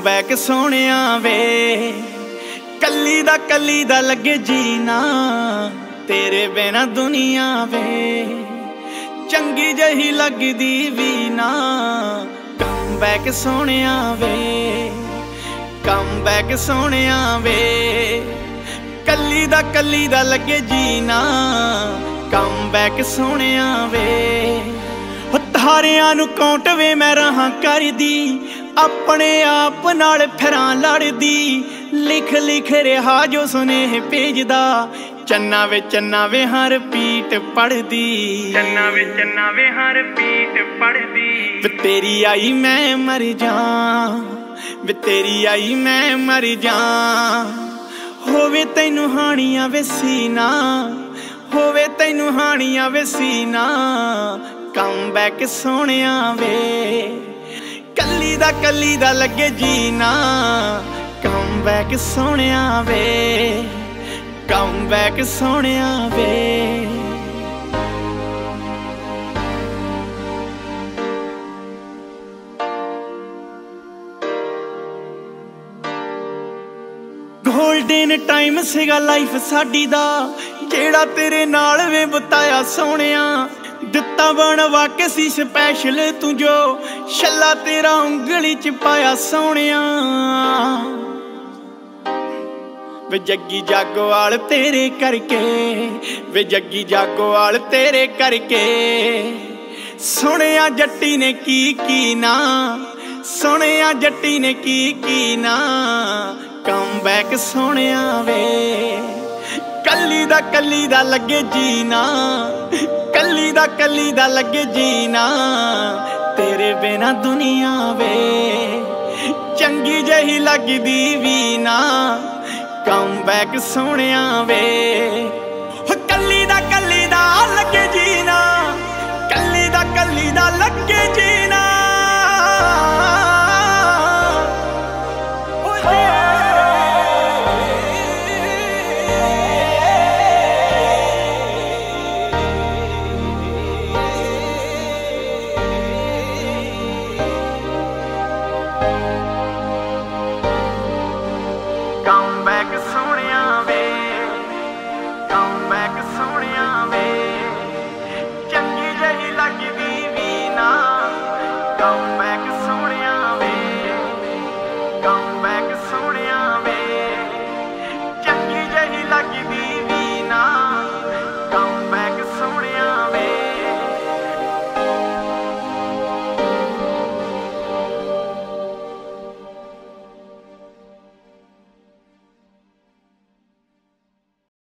back ਸੋਹਣਿਆ ਵੇ ਕੱਲੀ ਦਾ ਲੱਗੇ ਜੀਣਾ ਤੇਰੇ ਬਿਨਾ ਦੁਨੀਆ ਵੇ ਚੰਗੀ ਜਹੀ ਲੱਗਦੀ ਵੀ ਨਾ ਕਮ ਬੈਕ ਸੋਹਣਿਆ ਵੇ ਕਮ ਬੈਕ ਸੋਹਣਿਆ ਵੇ ਕੱਲੀ ਦਾ ਲੱਗੇ ਜੀਣਾ ਕਮ ਬੈਕ ਸੋਹਣਿਆ ਵੇ ਤਾਰਿਆਂ ਨੂੰ ਕਾਉਂਟ ਵੇ ਮੈਂ ਰਹਾ ਕਰਦੀ ਆਪਣੇ ਆਪ ਨਾਲ ਫਿਰਾਂ ਲੜਦੀ ਲਿਖ ਰਿਹਾ ਜੋ ਸੁਨੇਹ ਭੇਜਦਾ ਚੰਨਾ ਵੇ ਹਰ ਰਿਪੀਟ ਪੜਦੀ ਚੰਨਾ ਵੇ ਹਰ ਰਿਪੀਟ ਪੜਦੀ ਵੇ ਤੇਰੀ ਆਈ ਮੈਂ ਮਰ ਜਾ ਵੇ ਤੇਰੀ ਆਈ ਮੈਂ ਮਰ ਜਾ ਹੋਵੇ ਤੈਨੂੰ ਹਾਣੀਆਂ ਵੇ ਸੀਨਾ ਹੋਵੇ ਤੈਨੂੰ ਹਾਣੀਆਂ ਵੇ ਸੀਨਾ ਕਮ ਬੈਕ ਸੋਹਣਿਆ ਵੇ ਕੱਲੀ ਦਾ ਲੱਗੇ ਜੀਣਾ ਕਮ ਬੈਕ ਸੋਹਣਿਆ ਵੇ ਕਮ ਬੈਕ ਸੋਹਣਿਆ ਵੇ ਗੋਲਡਨ ਟਾਈਮ ਸੀਗਾ ਲਾਈਫ ਸਾਡੀ ਦਾ ਜਿਹੜਾ ਤੇਰੇ ਨਾਲ ਵੇ ਬਤਾਇਆ ਸੋਹਣਿਆ ਦਿੱਤਾ ਬਣਵਾ ਕੇ ਸੀ ਸਪੈਸ਼ਲ ਤੂੰ ਜੋ ਛੱਲਾ ਤੇਰਾ ਉਂਗਲੀ ਚ ਪਾਇਆ ਸੋਹਣਿਆ ਵੇ ਜੱਗੀ ਜਾਗੋਵਾਲ ਤੇਰੇ ਕਰਕੇ ਵੇ ਜੱਗੀ ਜਾਗੋਵਾਲ ਤੇਰੇ ਕਰਕੇ ਸੁਣਿਆ ਜੱਟੀ ਨੇ ਕੀ ਨਾ ਸੁਣਿਆ ਜੱਟੀ ਨੇ ਕੀ ਨਾ ਕਮ ਬੈਕ ਸੋਹਣਿਆ ਵੇ ਕੱਲੀ ਦਾ ਲੱਗੇ ਜੀਣਾ ਕੱਲੀ ਦਾ ਲੱਗੇ ਜੀਣਾ ਤੇਰੇ ਬਿਨਾ ਦੁਨੀਆ ਵੇ ਚੰਗੀ ਜਹੀ ਲੱਗਦੀ ਵੀ ਨਾ ਕਮ ਬੈਕ ਸੋਹਣਿਆ ਵੇ ਕੱਲੀ ਦਾ ਲੱਗੇ ਜੀਣਾ ਕੱਲੀ ਦਾ ਲੱਗੇ ਜੀ